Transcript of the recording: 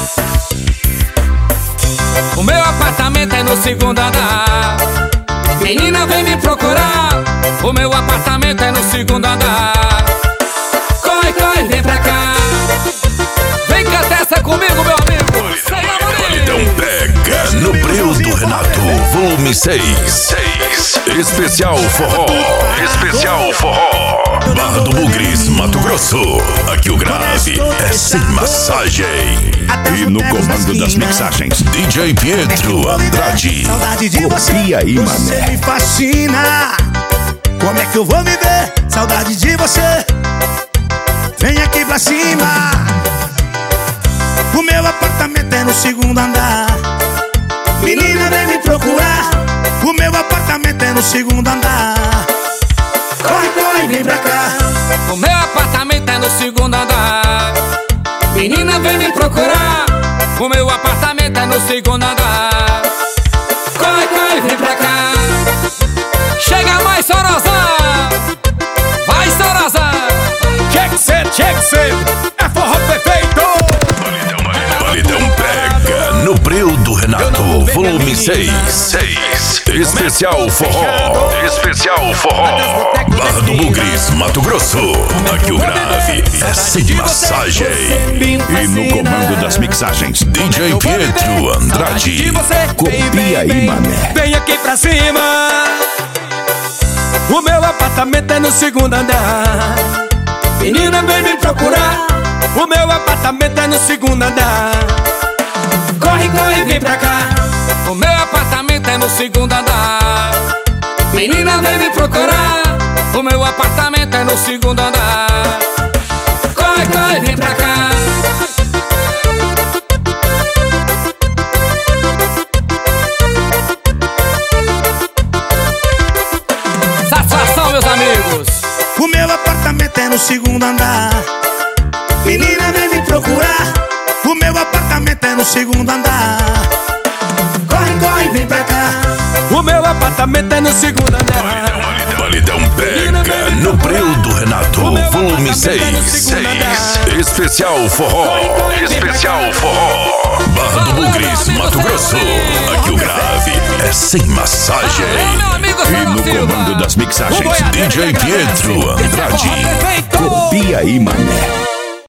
O meu apartamento é no segundo andar. Menina, vem me procurar. O meu apartamento é no segundo andar. Corre, corre, vem pra cá. Vem cantar essa comigo, meu amigo. Paredão pega no breu do Renato, volume 6. Especial forró. Especial forró. Barra do Bugres, Mato Grosso. Aqui o grave é sem massagem. E no comando das mixagens, DJ Pietro Andrade. Saudade de você, copia aí, você mané. me fascina. Como é que eu vou viver? Saudade de você. Vem aqui pra cima. O meu apartamento é no segundo andar. Menina, vem me procurar. O meu apartamento é no segundo andar. Corre, corre, vem pra cá. O meu apartamento é no segundo andar. Menina, vem me procurar. O meu apartamento é no segundo andar. Corre, corre, vem pra cá. Chega mais, Sorozão. Vai, Sorozão. Check set, é forró perfeito. Paredão pega no breu do Renato, volume 6. Especial forró. Especial forró. Barra do Bugres, Mato Grosso. Aqui o grave é sem massagem. E no comando das mixagens, DJ Pietro Andrade. Copia aí, mané. Vem aqui pra cima. O meu apartamento é no segundo andar. Menina, vem me procurar. O meu apartamento é no segundo andar. Corre, corre, vem pra cá. O meu apartamento é no segundo andar. Menina, vem me procurar. O meu apartamento é no segundo andar. Corre, corre, vem pra cá. Satisfação, meus amigos. O meu apartamento é no segundo andar. Menina, vem me procurar. O meu apartamento é no segundo andar. Corre, corre, vem pra cá. O meu apartamento é no segundo andar. Paredão pega no breu do Renato, volume 6. Especial forró. Especial forró. Barra do Bugres, Mato Grosso. Aqui o grave é sem massagem. E no comando das mixagens, DJ Pietro Andrade. Copia aí, mané.